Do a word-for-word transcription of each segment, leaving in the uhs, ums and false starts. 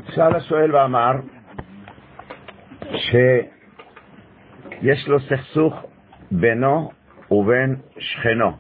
שאל השואל ואמר שיש לו סכסוך בינו ובין שכנו.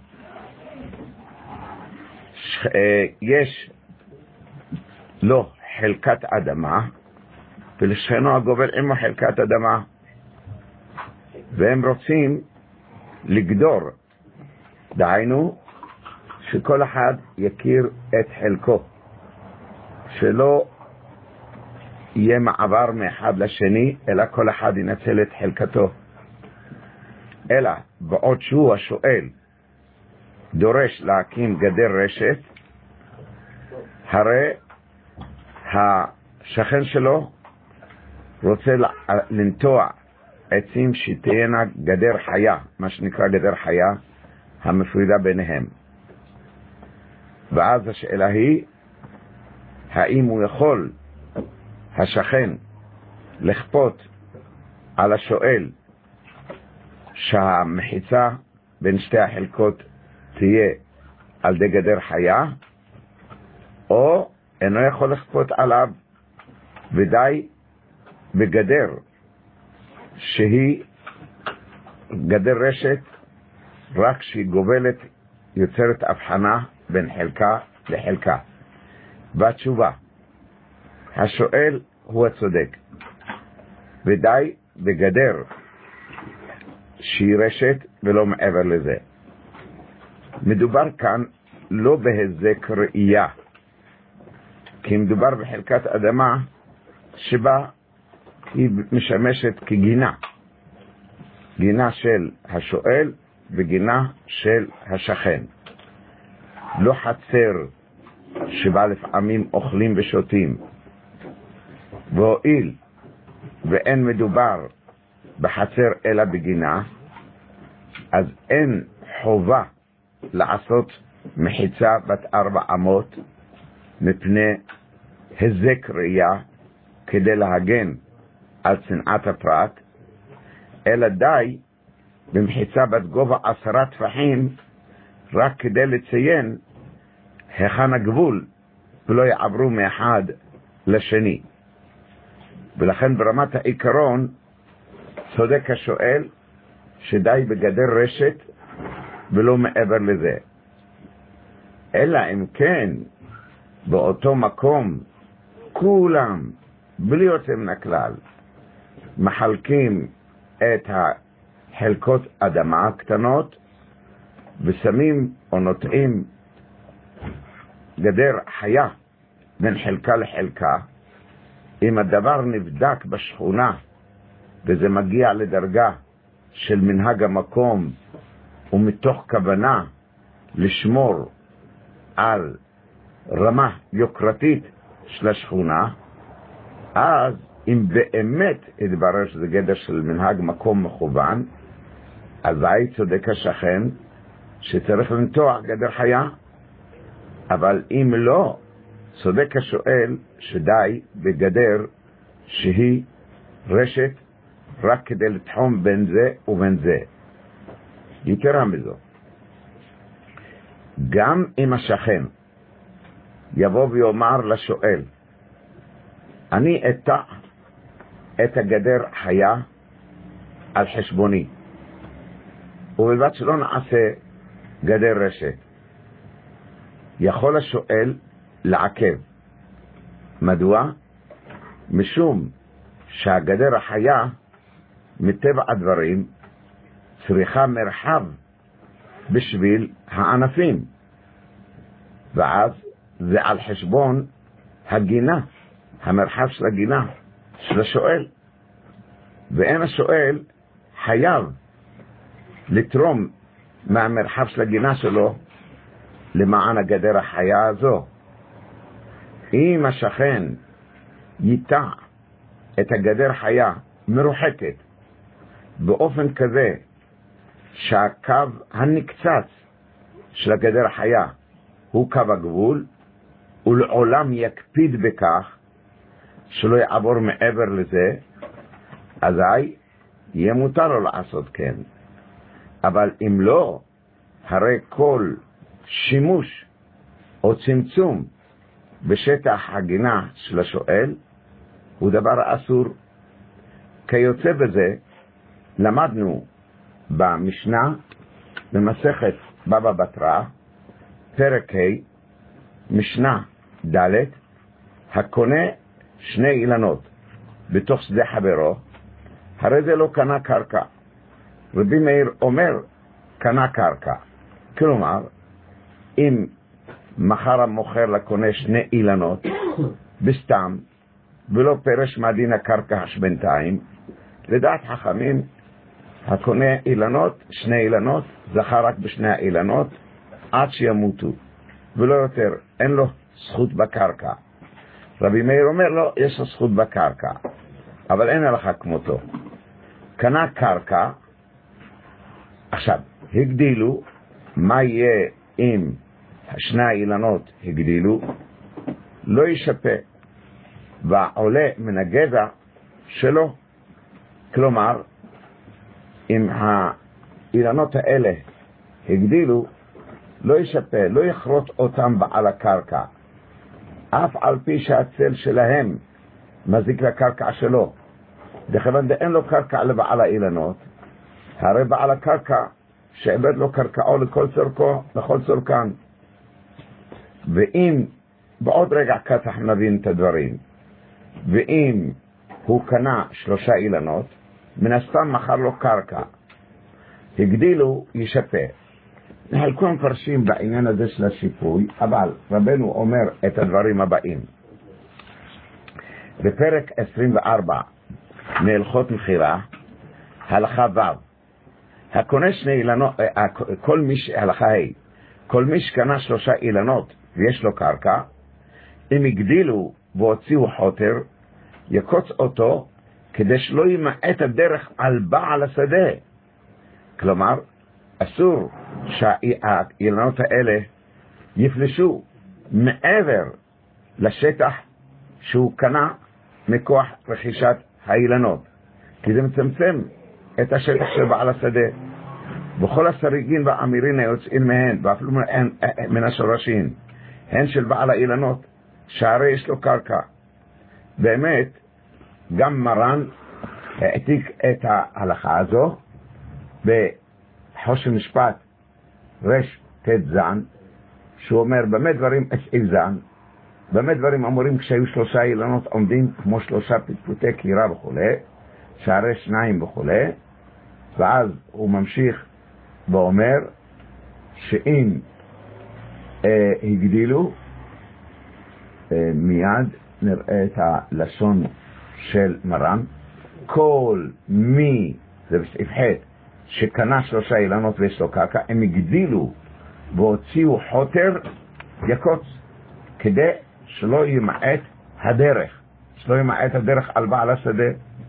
ש... יש לו חלקת אדמה ולשכנו הגובל עמו חלקת אדמה, והם רוצים לגדור, דהיינו שכל אחד יכיר את חלקו, שלא יהיה מעבר מאחד לשני, אלא כל אחד ינצל את חלקתו. אלא בעוד שהוא השואל דורש להקים גדר רשת, הרי השכן שלו רוצה לנטוע עצים שתהיינה גדר חיה, מה שנקרא גדר חיה המפרידה ביניהם. ואז השאלה היא, האם הוא יכול השכן לכפות על השואל שהמחיצה בין שתי החלקות תהיה על די גדר חיה, או אינו יכול לכפות עליו ודי בגדר שהיא גדר רשת, רק שהיא גובלת יוצרת הבחנה בין חלקה לחלקה. והתשובה, השואל הוא הצודק, ודי בגדר שהיא רשת ולא מעבר לזה. מדובר כאן לא בהזק ראייה, כי מדובר בחלקת אדמה שבה היא משמשת כגינה, גינה של השואל וגינה של השכן, לא חצר שבה לפעמים אוכלים ושותים. והואיל ואין מדובר בחצר אלא בגינה, אז אין חובה לעשות מחיצה בת ארבע אמות מפני הזק ראייה כדי להגן על צנעת הפרט, אלא די במחיצה בת גובה עשרה טפחים, רק כדי לציין היכן הגבול ולא יעברו מאחד לשני. ולכן ברמת העיקרון צודק השואל שדי בגדר רשת ולא מעבר לזה. אלא אם כן באותו מקום כולם בלי יוצא מן הכלל מחלקים את החלקות אדמה הקטנות ושמים או נוטעים גדר חיה בין חלקה לחלקה. אם הדבר נבדק בשכונה וזה מגיע לדרגה של מנהג המקום ומתוך כוונה לשמור על רמה יוקרתית של השכונה, אז אם באמת יתברר שזה גדר של מנהג מקום מכוון, אז אי צודק השכן שצריך לנטוע גדר חיה. אבל אם לא, צודק השואל שדי בגדר שהיא רשת רק כדי לתחום בין זה ובין זה. יתרה מזו, גם אם השכן יבוא ויאמר לשואל, אני אטע את הגדר חיה על חשבוני, ובלבד שלא נעשה גדר רשת, יכול השואל לעכב. מדוע? משום שהגדר החיה מטבע הדברים צריכה מרחב בשביל הענפים, ואז זה על חשבון הגינה, המרחב של הגינה של השואל, ואין השואל חייב לתרום מהמרחב של הגינה שלו למען הגדר החיה הזו. אם השכן ייטע את הגדר חיה מרוחקת באופן כזה שהקו הנקצץ של הגדר החיה הוא קו הגבול, ולעולם יקפיד בכך שלא יעבור מעבר לזה, אזי יהיה מותר לו לעשות כן. אבל אם לא, הרי כל שימוש או צמצום בשטח הגינה של השואל הוא דבר אסור. כיוצא בזה, למדנו במשנה, במסכת בבא בתרא, פרק ה', משנה ד', הקונה שני אילנות בתוך שדה חברו, הרי זה לא קנה קרקע. רבי מאיר אומר, קנה קרקע. כלומר, אם מחר המוכר לקונה שני אילנות, בסתם, ולא פרש מדין הקרקע בינתיים, לדעת חכמים, הקונה אילנות, שני אילנות, זכה רק בשני האילנות, עד שימותו, ולא יותר, אין לו זכות בקרקע. רבי מאיר אומר לו, יש לו זכות בקרקע, אבל אין הלכה כמותו. קנה קרקע, עכשיו, הגדילו, מה יהיה אם שני האילנות הגדילו? לא ישפה, ועולה מן הגזע שלו. כלומר, אם האילנות האלה הגדילו, לא ישפה, לא יחרוט אותם בעל הקרקע, אף על פי שהצל שלהם מזיק לקרקע שלו. דכיוון דאין לו קרקע לבעל האילנות, הרי בעל הקרקע שאיבד לו קרקעו לכל צורכו, לכל צורכן. ואם, בעוד רגע קצח נבין את הדברים, ואם הוא קנה שלושה אילנות, מן הסתם מחר לו קרקע, הגדילו, ישפה. נחלקו המפרשים בעניין הזה של השיפוי, אבל רבנו אומר את הדברים הבאים. בפרק עשרים וארבע מהלכות מחירה, הלכה ו', הקונה שני אילנות, כל מי, הלכה ה', כל מי שקנה שלושה אילנות ויש לו קרקע, אם הגדילו והוציאו חוטר, יקוץ אותו כדי שלא ימעט הדרך על בעל השדה. כלומר, אסור שהאילנות האלה יפלשו מעבר לשטח שהוא קנה מכוח רכישת האילנות, כי זה מצמצם את השטח של בעל השדה. בכל השריגין והאמירין היוצאים מהן, ואפילו מן השורשים, הן של בעל האילנות, שהרי יש לו קרקע. באמת, גם מרן העתיק את ההלכה הזו בחושן משפט רש תת זן, שהוא אומר, במה דברים אסעיל זן, במה דברים אמורים כשהיו שלושה אילנות עומדים כמו שלושה פטפוטי קירה וכו', שערי שניים וכו', ואז הוא ממשיך ואומר שאם אה, הגדילו, אה, מיד נראה את הלשון של מרן, כל מי, זה בסעיף ח', שקנה שלושה אילנות ויש לו קרקע, הם הגדילו והוציאו חוטר, יקוץ, כדי שלא ימעט הדרך, שלא ימעט הדרך על בעל השדה.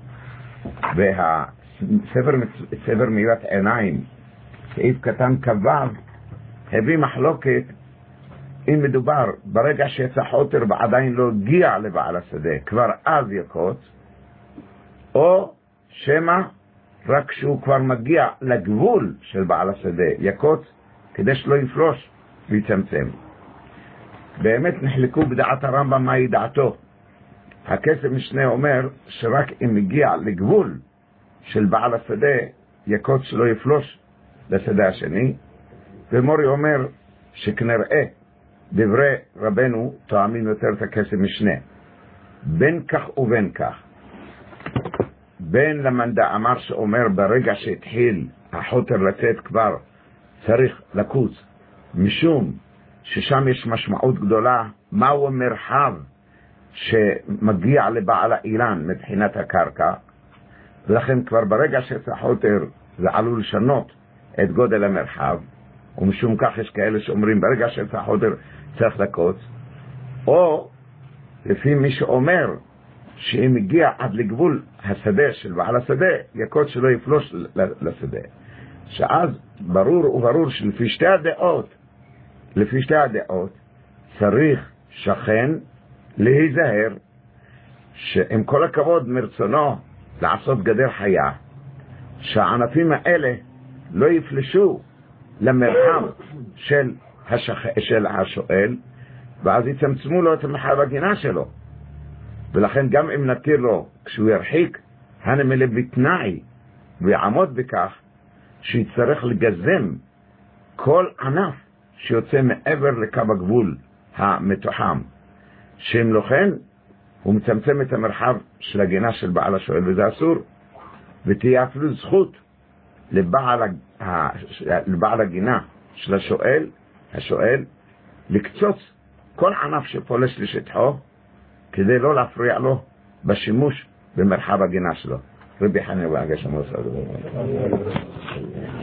והספר ספר מאירת עיניים, סעיף קטן כבב, הביא מחלוקת אם מדובר ברגע שיצא חוטר ועדיין לא הגיע לבעל השדה, כבר אז יקוץ, או שמה רק כשהוא כבר מגיע לגבול של בעל השדה יקוץ, כדי שלא יפרוש ויצמצם. באמת נחלקו בדעת הרמב"ם מהי דעתו. הכסף משנה אומר שרק אם מגיע לגבול של בעל השדה יקוץ שלא יפלוש לשדה השני, ומורי אומר שכנראה דברי רבנו תואמים יותר את הכסף משנה. בין כך ובין כך, בין למנדה אמר שאומר ברגע שהתחיל החוטר לצאת כבר צריך לקוץ, משום ששם יש משמעות גדולה מהו המרחב שמגיע לבעל האילן מבחינת הקרקע, ולכן כבר ברגע שיצא חוטר זה עלול לשנות את גודל המרחב, ומשום כך יש כאלה שאומרים ברגע שיצא חוטר צריך לקוץ, או לפי מי שאומר שאם הגיע עד לגבול השדה של בעל השדה יקוץ שלא יפלוש לשדה, שאז ברור וברור שלפי שתי הדעות לפי שתי הדעות צריך שכן להיזהר שעם כל הכבוד מרצונו לעשות גדר חיה, שהענפים האלה לא יפלשו למרחב של, השכ... של השואל, ואז יצמצמו לו את מרחב הגינה שלו. ולכן גם אם נתיר לו כשהוא ירחיק, הנמלה בתנאי ויעמוד בכך שיצטרך לגזם כל ענף שיוצא מעבר לקו הגבול המתוחם, שאם לא כן הוא מצמצם את המרחב של הגינה של בעל השואל, וזה אסור. ותהיה אפילו זכות לבעל, לבעל הגינה של השואל, השואל לקצוץ כל ענף שפולש לשטחו כדי לא להפריע לו בשימוש במרחב הגינה שלו. רבי חנינא בן עקשיא